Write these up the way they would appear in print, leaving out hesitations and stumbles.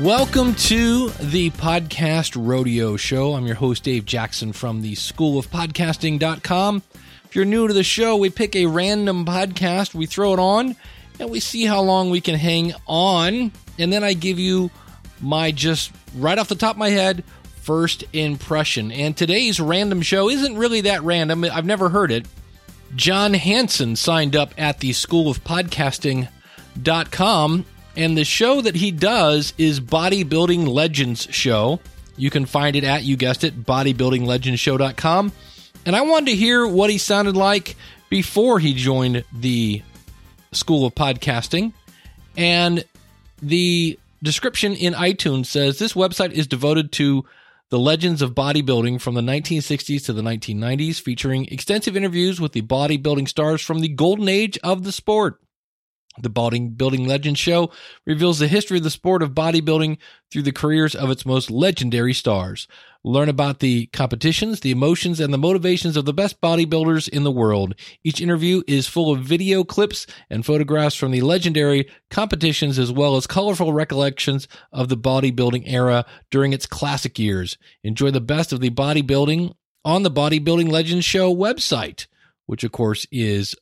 Welcome to the Podcast Rodeo Show. I'm your host, Dave Jackson from the schoolofpodcasting.com. If you're new to the show, we pick a random podcast, we throw it on, and we see how long we can hang on. And then I give you my just right off the top of my head first impression. And today's random show isn't really that random. I've never heard it. John Hanson signed up at the schoolofpodcasting.com. And the show that he does is Bodybuilding Legends Show. You can find it at, you guessed it, bodybuildinglegendshow.com. And I wanted to hear what he sounded like before he joined the School of Podcasting. And the description in iTunes says, this website is devoted to the legends of bodybuilding from the 1960s to the 1990s, featuring extensive interviews with the bodybuilding stars from the golden age of the sport. The Bodybuilding Legends Show reveals the history of the sport of bodybuilding through the careers of its most legendary stars. Learn about the competitions, the emotions, and the motivations of the best bodybuilders in the world. Each interview is full of video clips and photographs from the legendary competitions, as well as colorful recollections of the bodybuilding era during its classic years. Enjoy the best of the bodybuilding on the Bodybuilding Legends Show website, which, of course, is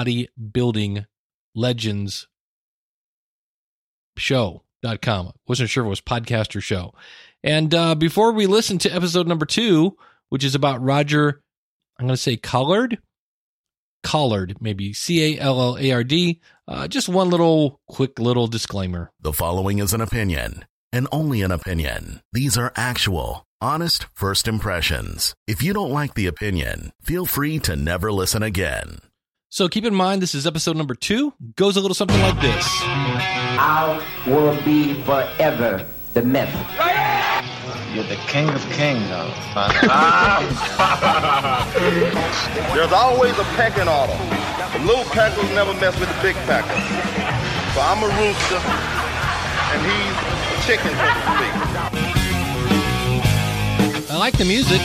bodybuildinglegendshow.com. Wasn't sure if it was podcast or show. And before we listen to episode number 2, which is about Roger, I'm going to say Collard, maybe Callard, just one quick little disclaimer. The following is an opinion, and only an opinion. These are actual, honest first impressions. If you don't like the opinion, feel free to never listen again. So keep in mind, this is episode number 2. Goes a little something like this. I will be forever the method. You're the king of kings, There's always a pecking order. The little peckers never mess with the big pecker. So I'm a rooster, and he's a chicken, so to speak. I like the music.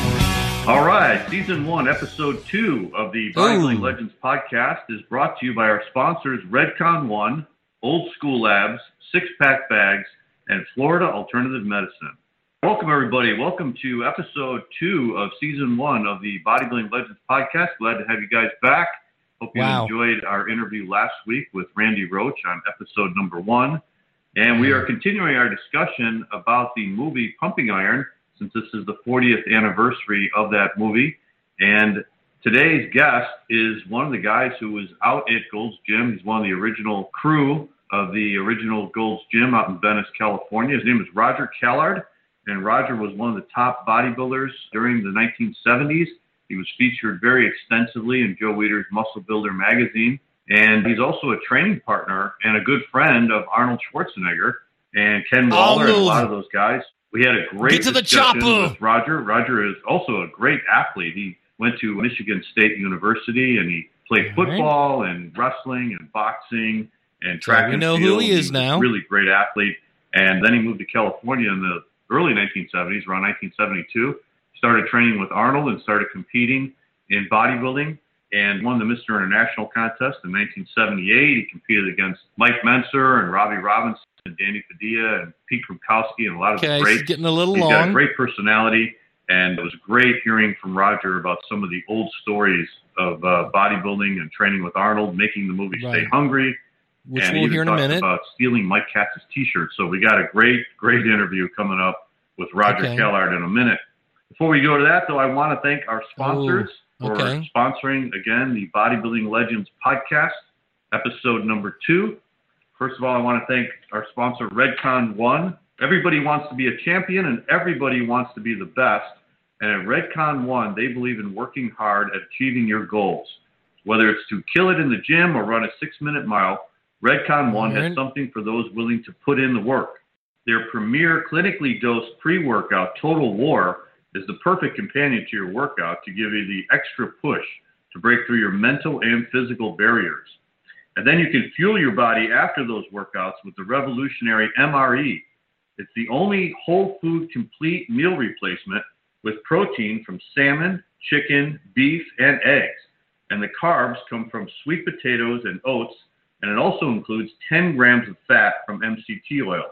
All right, Season 1, Episode 2 of the Bodybuilding Legends podcast is brought to you by our sponsors, Redcon One, Old School Labs, Six Pack Bags, and Florida Alternative Medicine. Welcome, everybody. Welcome to Episode 2 of Season 1 of the Bodybuilding Legends podcast. Glad to have you guys back. Hope you enjoyed our interview last week with Randy Roach on Episode number 1. And we are continuing our discussion about the movie Pumping Iron, since this is the 40th anniversary of that movie. And today's guest is one of the guys who was out at Gold's Gym. He's one of the original crew of the original Gold's Gym out in Venice, California. His name is Roger Collard, and Roger was one of the top bodybuilders during the 1970s. He was featured very extensively in Joe Weider's Muscle Builder magazine. And he's also a training partner and a good friend of Arnold Schwarzenegger and Ken Waller and a lot of those guys. We had a great discussion with Roger. Roger is also a great athlete. He went to Michigan State University, and he played football and wrestling and boxing and track and field. We know who he is now. Really great athlete. And then he moved to California in the early 1970s, around 1972. Started training with Arnold and started competing in bodybuilding and won the Mr. International contest in 1978. He competed against Mike Menser and Robbie Robinson and Danny Padilla and Pete Krukowski and a lot of the greats. Getting a little He's long. got a great personality, and it was great hearing from Roger about some of the old stories of bodybuilding and training with Arnold, making the movie Stay Hungry, which and we'll hear in a minute. About stealing Mike Katz's T-shirt. So we got a great interview coming up with Roger Collard in a minute. Before we go to that, though, I want to thank our sponsors for sponsoring, again, the Bodybuilding Legends podcast, episode number 2. First of all, I want to thank our sponsor, Redcon One. Everybody wants to be a champion, and everybody wants to be the best. And at Redcon One, they believe in working hard at achieving your goals. Whether it's to kill it in the gym or run a 6-minute mile, Redcon One has something for those willing to put in the work. Their premier clinically dosed pre-workout, Total War, is the perfect companion to your workout to give you the extra push to break through your mental and physical barriers. And then you can fuel your body after those workouts with the revolutionary MRE. It's the only whole food complete meal replacement with protein from salmon, chicken, beef, and eggs. And the carbs come from sweet potatoes and oats, and it also includes 10 grams of fat from MCT oil.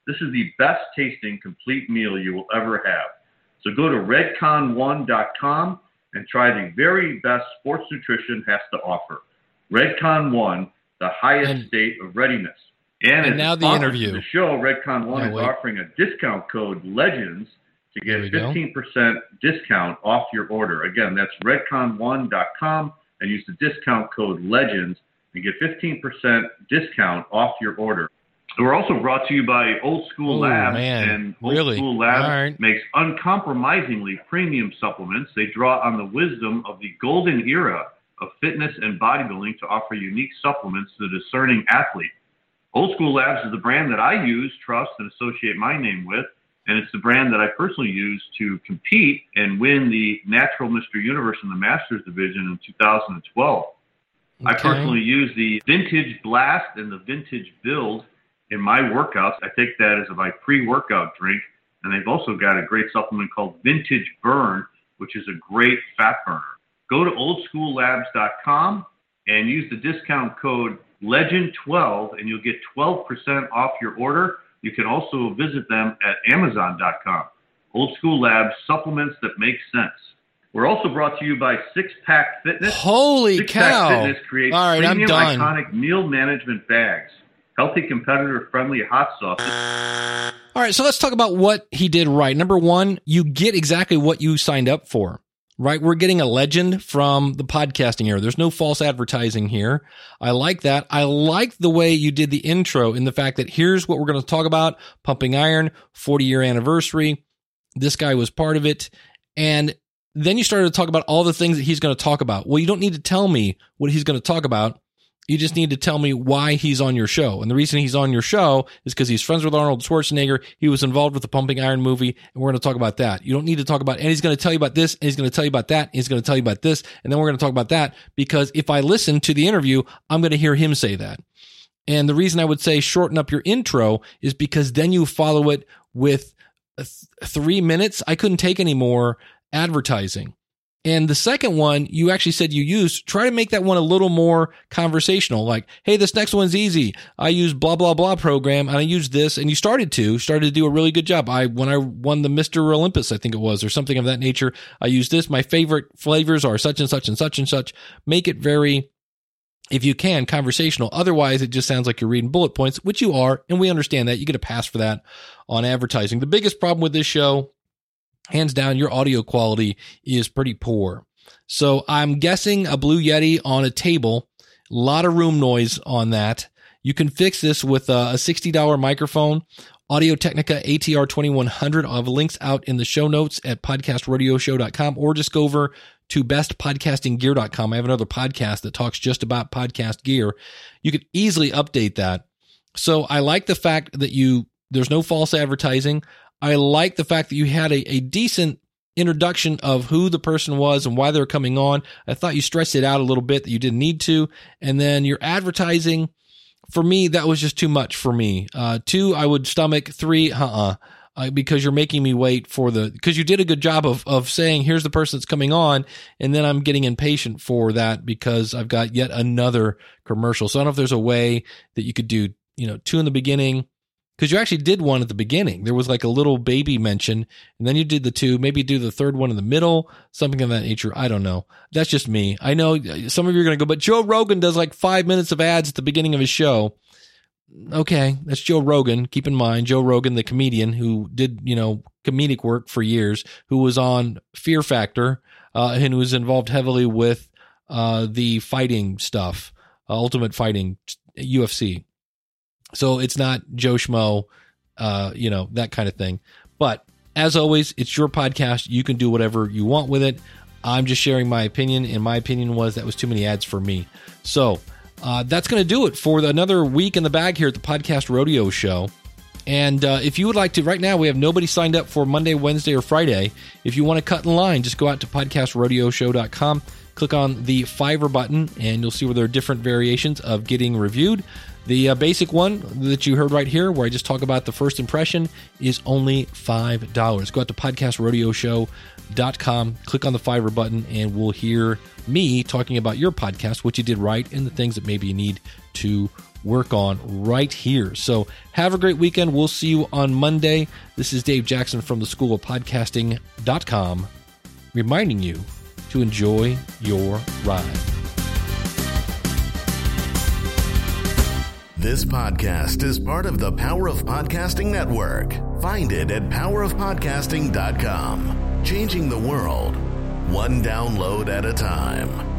This is the best tasting complete meal you will ever have. So go to redcon1.com and try the very best sports nutrition has to offer. Redcon 1, the highest state of readiness. And now the interview. The show, Redcon 1 is offering a discount code LEGENDS to get 15% discount off your order. Again, that's redcon1.com and use the discount code LEGENDS and get 15% discount off your order. We're also brought to you by Old School Labs. And Old School Labs makes uncompromisingly premium supplements. They draw on the wisdom of the golden era of fitness and bodybuilding to offer unique supplements to the discerning athlete. Old School Labs is the brand that I use, trust, and associate my name with, and it's the brand that I personally use to compete and win the Natural Mr. Universe in the Masters Division in 2012. I personally use the Vintage Blast and the Vintage Build in my workouts. I take that as my pre-workout drink, and they've also got a great supplement called Vintage Burn, which is a great fat burner. Go to oldschoollabs.com and use the discount code LEGEND12, and you'll get 12% off your order. You can also visit them at Amazon.com. Old School Labs, supplements that make sense. We're also brought to you by Six Pack Fitness. Holy Six cow. Pack Fitness creates premium I'm done. iconic meal management bags. Healthy, competitor-friendly hot sauces. All right, so let's talk about what he did right. Number one, you get exactly what you signed up for, right? We're getting a legend from the podcasting era. There's no false advertising here. I like that. I like the way you did the intro in the fact that here's what we're going to talk about. Pumping Iron, 40-year anniversary. This guy was part of it. And then you started to talk about all the things that he's going to talk about. Well, you don't need to tell me what he's going to talk about. You just need to tell me why he's on your show. And the reason he's on your show is because he's friends with Arnold Schwarzenegger. He was involved with the Pumping Iron movie, and we're going to talk about that. You don't need to talk about, and he's going to tell you about this, and he's going to tell you about that, and he's going to tell you about this, and then we're going to talk about that, because if I listen to the interview, I'm going to hear him say that. And the reason I would say shorten up your intro is because then you follow it with 3 minutes. I couldn't take any more advertising. And the second one, you actually said you used, try to make that one a little more conversational. Like, hey, this next one's easy. I use blah, blah, blah program, and I use this. And you started to do a really good job. When I won the Mr. Olympus, I think it was, or something of that nature, I used this. My favorite flavors are such and such and such and such. Make it very, if you can, conversational. Otherwise, it just sounds like you're reading bullet points, which you are. And we understand that. You get a pass for that on advertising. The biggest problem with this show, hands down, your audio quality is pretty poor. So I'm guessing a Blue Yeti on a table, a lot of room noise on that. You can fix this with a $60 microphone, Audio-Technica ATR 2100. I'll have links out in the show notes at podcastradioshow.com, or just go over to bestpodcastinggear.com. I have another podcast that talks just about podcast gear. You could easily update that. So I like the fact that there's no false advertising. I like the fact that you had a decent introduction of who the person was and why they're coming on. I thought you stretched it out a little bit that you didn't need to. And then your advertising, for me, that was just too much for me. 2, I would stomach. 3, because you're making me wait because you did a good job of saying, here's the person that's coming on. And then I'm getting impatient for that because I've got yet another commercial. So I don't know if there's a way that you could do, 2 in the beginning. Because you actually did one at the beginning. There was like a little baby mention, and then you did the 2, maybe do the third one in the middle, something of that nature. I don't know. That's just me. I know some of you are going to go, but Joe Rogan does like 5 minutes of ads at the beginning of his show. Okay, that's Joe Rogan. Keep in mind, Joe Rogan, the comedian who did, comedic work for years, who was on Fear Factor, and who was involved heavily with the fighting stuff, Ultimate Fighting, UFC. So it's not Joe Schmo, that kind of thing. But as always, it's your podcast. You can do whatever you want with it. I'm just sharing my opinion, and my opinion was that was too many ads for me. So that's going to do it for another week in the bag here at the Podcast Rodeo Show. And if you would like to, right now we have nobody signed up for Monday, Wednesday, or Friday. If you want to cut in line, just go out to podcastradioshow.com, click on the Fiverr button, and you'll see where there are different variations of getting reviewed. The basic one that you heard right here, where I just talk about the first impression, is only $5. Go out to podcastradioshow.com, click on the Fiverr button, and we'll hear me talking about your podcast, what you did right, and the things that maybe you need to work on right here. So have a great weekend. We'll see you on Monday. This is Dave Jackson from the School of Podcasting.com, reminding you to enjoy your ride. This podcast is part of the Power of Podcasting Network. Find it at powerofpodcasting.com. Changing the world, one download at a time.